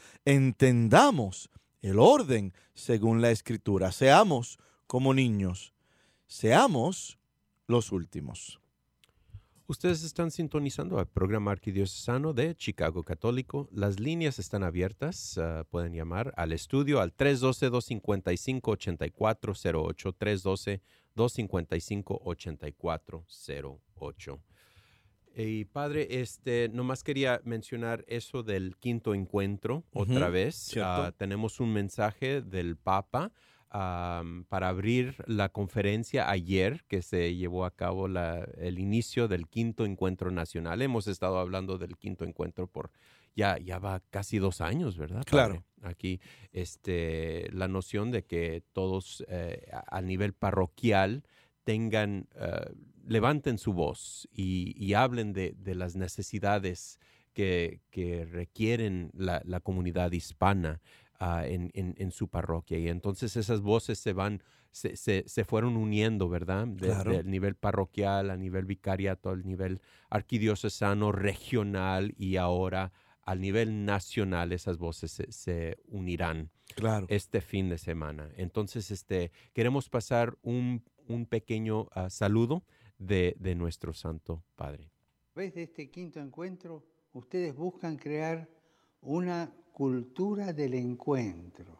Entendamos el orden según la Escritura. Seamos como niños. Seamos los últimos. Ustedes están sintonizando al programa arquidiocesano de Chicago Católico. Las líneas están abiertas. Pueden llamar al estudio al 312-255-8408, 255-8408. Y padre, nomás quería mencionar eso del quinto encuentro otra vez. Tenemos un mensaje del Papa para abrir la conferencia ayer que se llevó a cabo el inicio del quinto encuentro nacional. Hemos estado hablando del quinto encuentro por ya va casi 2 años, ¿verdad, padre? Claro. Aquí la noción de que todos a nivel parroquial levanten su voz y hablen de las necesidades que requieren la comunidad hispana en su parroquia. Y entonces esas voces se fueron uniendo, ¿verdad? Claro. Del nivel parroquial, a nivel vicariato, al nivel arquidiocesano, regional y ahora al nivel nacional. Esas voces se unirán este fin de semana. Entonces queremos pasar un pequeño saludo de nuestro Santo Padre. A través de este quinto encuentro, ustedes buscan crear una cultura del encuentro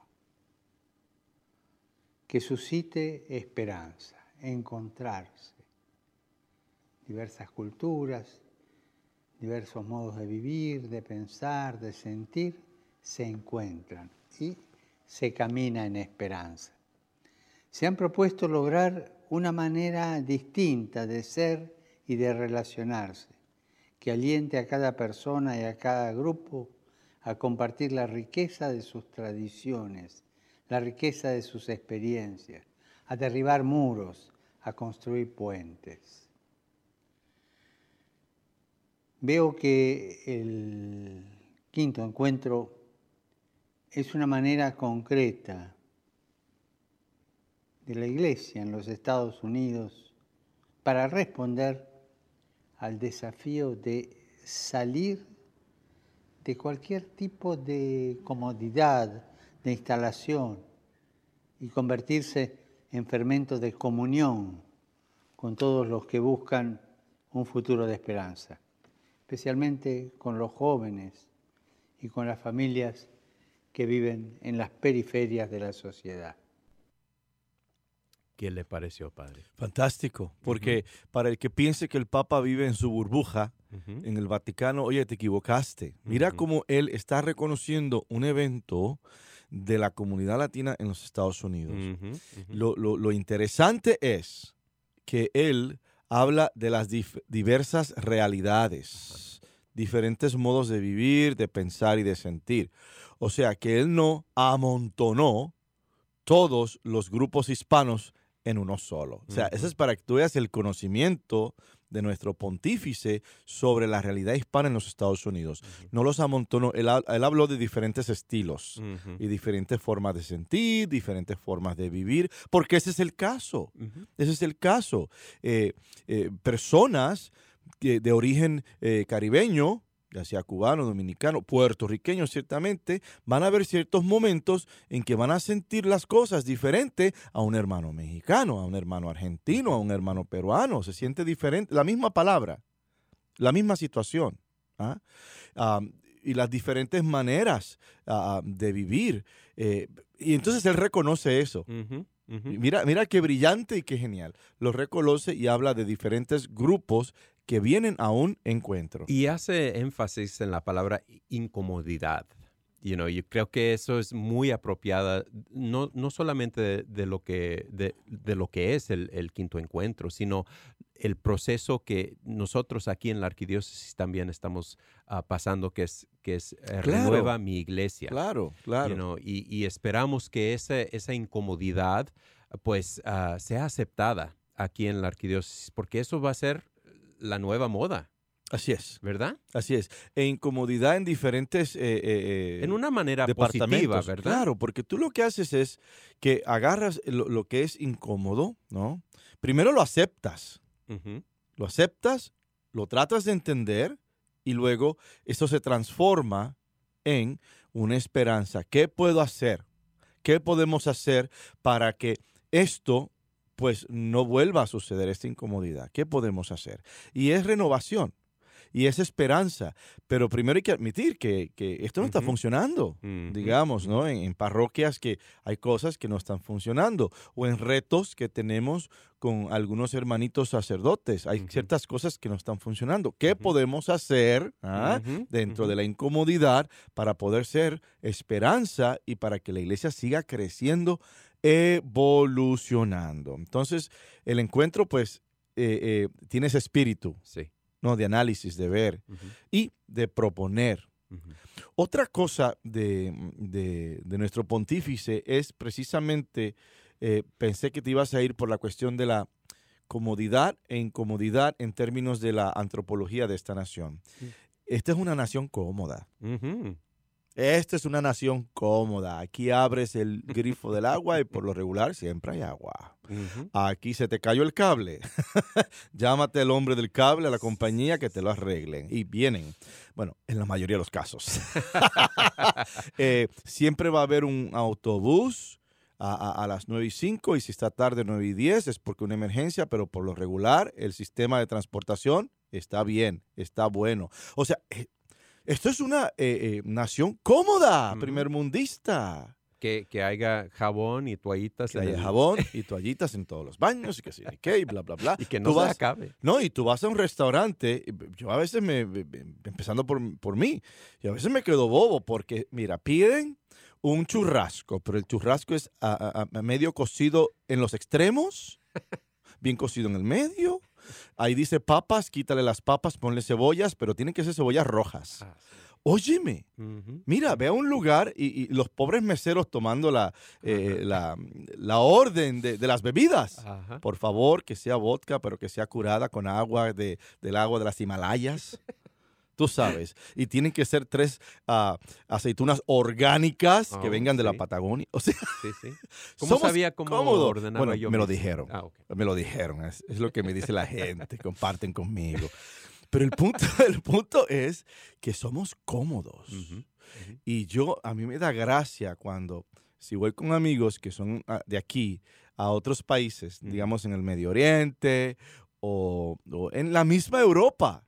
que suscite esperanza, encontrarse. Diversas culturas, diversos modos de vivir, de pensar, de sentir, se encuentran y se camina en esperanza. Se han propuesto lograr una manera distinta de ser y de relacionarse, que aliente a cada persona y a cada grupo a compartir la riqueza de sus tradiciones, la riqueza de sus experiencias, a derribar muros, a construir puentes. Veo que el quinto encuentro es una manera concreta de la Iglesia en los Estados Unidos para responder al desafío de salir de cualquier tipo de comodidad, de instalación y convertirse en fermento de comunión con todos los que buscan un futuro de esperanza, especialmente con los jóvenes y con las familias que viven en las periferias de la sociedad. ¿Qué le pareció, padre? Fantástico, porque para el que piense que el Papa vive en su burbuja, en el Vaticano, oye, te equivocaste. Mira cómo él está reconociendo un evento de la comunidad latina en los Estados Unidos. Lo interesante es que él habla de las diversas realidades, diferentes modos de vivir, de pensar y de sentir. O sea, que él no amontonó todos los grupos hispanos en uno solo. O sea, eso es para que tú veas el conocimiento de nuestro pontífice sobre la realidad hispana en los Estados Unidos. No los amontonó. Él habló de diferentes estilos y diferentes formas de sentir, diferentes formas de vivir, porque ese es el caso. Ese es el caso. Personas de origen caribeño, ya sea cubano, dominicano, puertorriqueño, ciertamente, van a haber ciertos momentos en que van a sentir las cosas diferente a un hermano mexicano, a un hermano argentino, a un hermano peruano. Se siente diferente, la misma palabra, la misma situación. Y las diferentes maneras de vivir. Y entonces él reconoce eso. Mira qué brillante y qué genial. Lo reconoce y habla de diferentes grupos que vienen a un encuentro. Y hace énfasis en la palabra incomodidad. Yo creo que eso es muy apropiada, no solamente de lo que es el quinto encuentro, sino el proceso que nosotros aquí en la arquidiócesis también estamos pasando, que es renueva mi iglesia. Claro. Y esperamos que esa incomodidad pues sea aceptada aquí en la arquidiócesis, porque eso va a ser la nueva moda. Así es. ¿Verdad? Así es. E incomodidad en diferentes en una manera positiva, ¿verdad? Claro, porque tú lo que haces es que agarras lo que es incómodo, ¿no? Primero lo aceptas. Lo aceptas, lo tratas de entender y luego eso se transforma en una esperanza. ¿Qué puedo hacer? ¿Qué podemos hacer para que esto pues no vuelva a suceder, esta incomodidad? ¿Qué podemos hacer? Y es renovación. y es esperanza. Pero primero hay que admitir que esto no está funcionando, digamos, ¿no? En parroquias que hay cosas que no están funcionando o en retos que tenemos con algunos hermanitos sacerdotes. Hay ciertas cosas que no están funcionando. ¿Qué podemos hacer dentro de la incomodidad para poder ser esperanza y para que la iglesia siga creciendo, evolucionando? Entonces, el encuentro, pues, tiene ese espíritu, ¿no? De análisis, de ver y de proponer. Otra cosa de nuestro pontífice es precisamente, pensé que te ibas a ir por la cuestión de la comodidad e incomodidad en términos de la antropología de esta nación. Esta es una nación cómoda. Esta es una nación cómoda. Aquí abres el grifo del agua y por lo regular siempre hay agua. Aquí se te cayó el cable. Llámate al hombre del cable, a la compañía, que te lo arreglen. Y vienen. Bueno, en la mayoría de los casos. Siempre va a haber un autobús a las 9:05 y si está tarde 9:10 es porque una emergencia, pero por lo regular el sistema de transportación está bien, está bueno. O sea, esto es una nación cómoda, primermundista. Que haya jabón y toallitas. Que haya jabón y toallitas en todos los baños y que sí, y bla, bla, bla. Y que no se acabe. No, y tú vas a un restaurante, yo a veces empezando por mí, y a veces me quedo bobo porque, mira, piden un churrasco, pero el churrasco es a medio cocido en los extremos, bien cocido en el medio. Ahí dice papas, quítale las papas, ponle cebollas, pero tienen que ser cebollas rojas. Óyeme, mira, ve a un lugar y los pobres meseros tomando la orden de las bebidas. Por favor, que sea vodka, pero que sea curada con agua del agua de las Himalayas. Tú sabes. Y tienen que ser 3 aceitunas orgánicas que vengan de la Patagonia. O sea, ¿Cómo sabía cómo ordenaba bueno, yo? Me lo dijeron. Me lo dijeron. Es lo que me dice la gente. Comparten conmigo. Pero el punto es que somos cómodos. Y a mí me da gracia cuando, si voy con amigos que son de aquí a otros países, digamos en el Medio Oriente o en la misma Europa,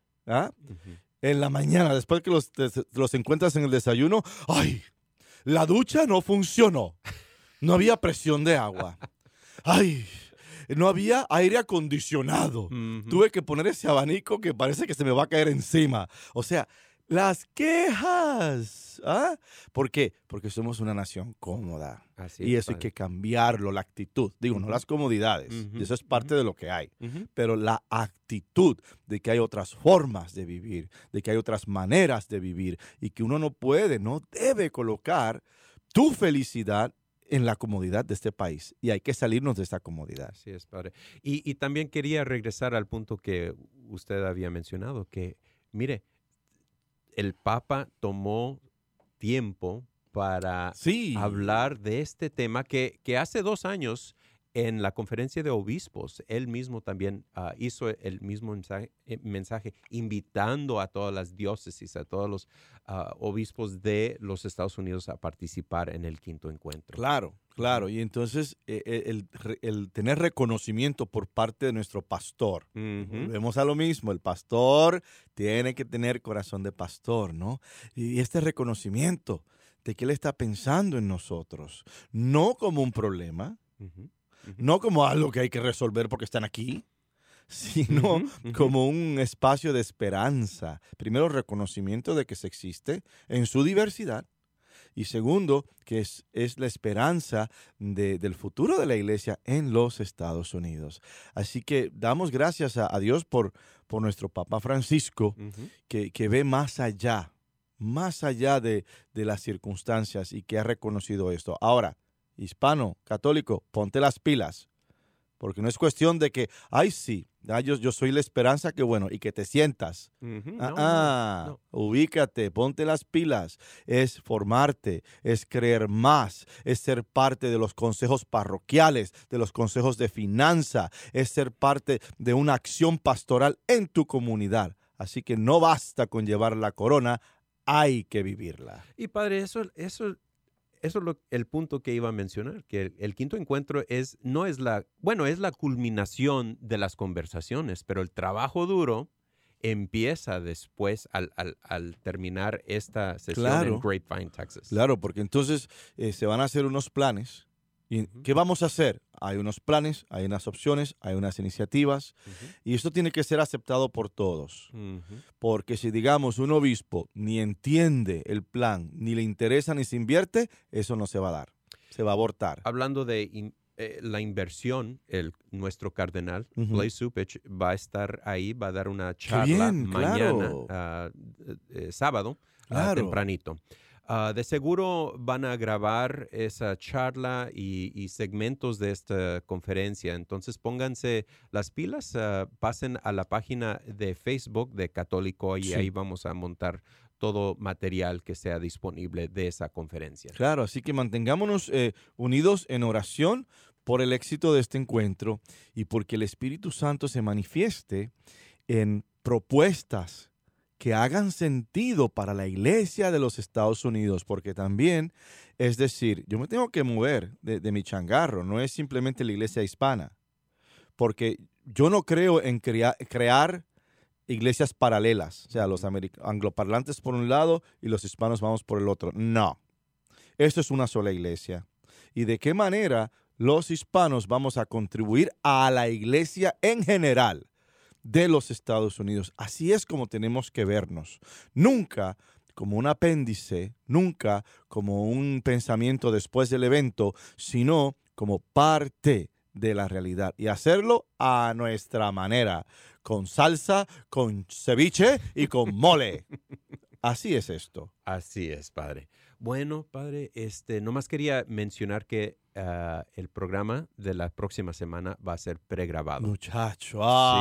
en la mañana, después que los encuentras en el desayuno, ¡ay! La ducha no funcionó. No había presión de agua. ¡Ay! No había aire acondicionado. Tuve que poner ese abanico que parece que se me va a caer encima. O sea, las quejas. ¿Por qué? Porque somos una nación cómoda. Y eso hay que cambiarlo, la actitud. Digo, no las comodidades. Y eso es parte de lo que hay. Pero la actitud de que hay otras formas de vivir, de que hay otras maneras de vivir y que uno no debe colocar tu felicidad en la comodidad de este país. Y hay que salirnos de esta comodidad. Así es, padre. Y también quería regresar al punto que usted había mencionado, que, mire, el Papa tomó tiempo para hablar de este tema que hace 2 años en la conferencia de obispos, él mismo también hizo el mismo mensaje invitando a todas las diócesis, a todos los obispos de los Estados Unidos a participar en el 5º encuentro. Claro. Y entonces el tener reconocimiento por parte de nuestro pastor. Volvemos a lo mismo. El pastor tiene que tener corazón de pastor, ¿no? Y este reconocimiento de que él está pensando en nosotros, no como un problema, no como algo que hay que resolver porque están aquí, sino como un espacio de esperanza. Primero, reconocimiento de que se existe en su diversidad. Y segundo, que es la esperanza del futuro de la iglesia en los Estados Unidos. Así que damos gracias a Dios por nuestro Papa Francisco, que ve más allá de las circunstancias y que ha reconocido esto. Ahora, hispano, católico, ponte las pilas. Porque no es cuestión de que, yo soy la esperanza, que bueno, y que te sientas. No. Ubícate, ponte las pilas. Es formarte, es creer más, es ser parte de los consejos parroquiales, de los consejos de finanza, es ser parte de una acción pastoral en tu comunidad. Así que no basta con llevar la corona, hay que vivirla. Y padre, eso es el punto que iba a mencionar, que el 5º encuentro es la culminación de las conversaciones, pero el trabajo duro empieza después al terminar esta sesión Claro. en Grapevine, Texas. Claro, porque entonces se van a hacer unos planes. ¿Y qué vamos a hacer? Hay unos planes, hay unas opciones, hay unas iniciativas, y esto tiene que ser aceptado por todos. Porque si, digamos, un obispo ni entiende el plan, ni le interesa, ni se invierte, eso no se va a dar. Se va a abortar. Hablando de la inversión, nuestro cardenal, Blaise Cupich, va a estar ahí, va a dar una charla bien, mañana, claro. Sábado, Claro. tempranito. De seguro van a grabar esa charla y segmentos de esta conferencia. Entonces pónganse las pilas, pasen a la página de Facebook de Católico y Sí. ahí vamos a montar todo material que sea disponible de esa conferencia. Claro, así que mantengámonos unidos en oración por el éxito de este encuentro y porque el Espíritu Santo se manifieste en propuestas que hagan sentido para la iglesia de los Estados Unidos, porque también, es decir, yo me tengo que mover de mi changarro, no es simplemente la iglesia hispana, porque yo no creo en crear iglesias paralelas, o sea, los angloparlantes por un lado y los hispanos vamos por el otro. No, esto es una sola iglesia. ¿Y de qué manera los hispanos vamos a contribuir a la iglesia en general de los Estados Unidos? Así es como tenemos que vernos. Nunca como un apéndice, nunca como un pensamiento después del evento, sino como parte de la realidad y hacerlo a nuestra manera, con salsa, con ceviche y con mole. Así es esto. Así es, padre. Bueno, padre, nomás quería mencionar que el programa de la próxima semana va a ser pregrabado. Muchacho.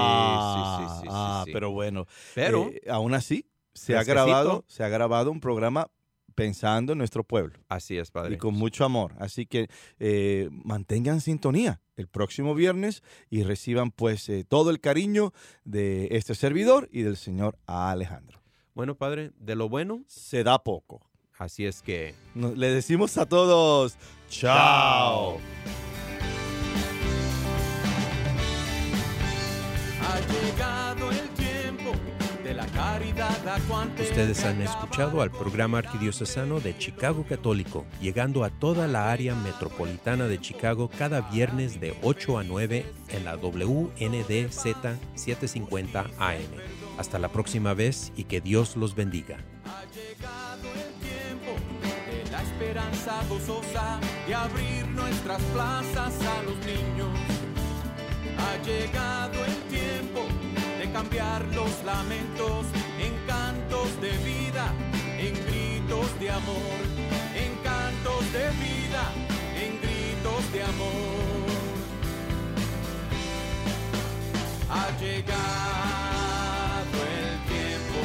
Sí. Pero bueno. Pero aún así, se ha fresquecito. grabado un programa pensando en nuestro pueblo. Así es, padre. Y con mucho amor. Así que mantengan sintonía el próximo viernes y reciban pues todo el cariño de este servidor y del señor Alejandro. Bueno, padre, de lo bueno, Se da poco. así es que Le decimos a todos, chao. Ha llegado el tiempo de la caridad a cuantos. ustedes han escuchado al programa arquidiocesano de Chicago Católico, llegando a toda la área metropolitana de Chicago cada viernes de 8 a 9 en la WNDZ 750 AM. Hasta la próxima vez y que Dios los bendiga. Ha llegado el tiempo de la esperanza gozosa de abrir nuestras plazas a los niños. Ha llegado el tiempo de cambiar los lamentos en cantos de vida, en gritos de amor, en cantos de vida, en gritos de amor. Ha llegado el tiempo,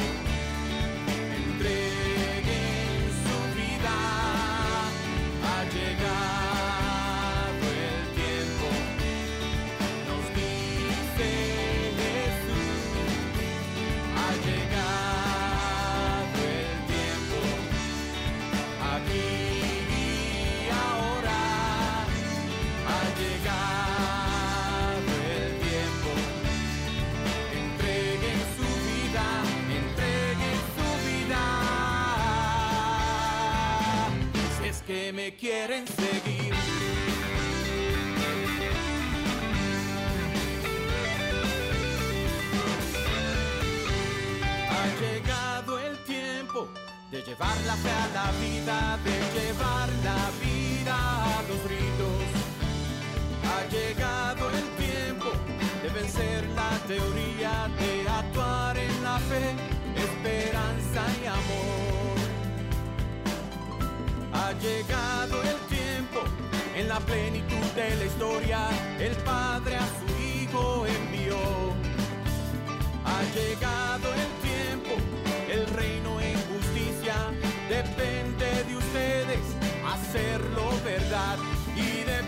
entreguen su vida. Ha llegado el tiempo, nos dice Jesús. Ha llegado el tiempo, aquí y ahora. Ha llegado el tiempo, entreguen su vida, entreguen su vida. Si es que me quieren seguir. Ha llegado el tiempo de llevar la fe a la vida, de llevar la vida a los ritos. Ha llegado el tiempo de vencer la teoría, de actuar en la fe, esperanza y amor. Ha llegado el tiempo, en la plenitud de la historia, el Padre a su Hijo envió. Ha llegado el tiempo, el reino en justicia, depende de ustedes hacerlo verdad y de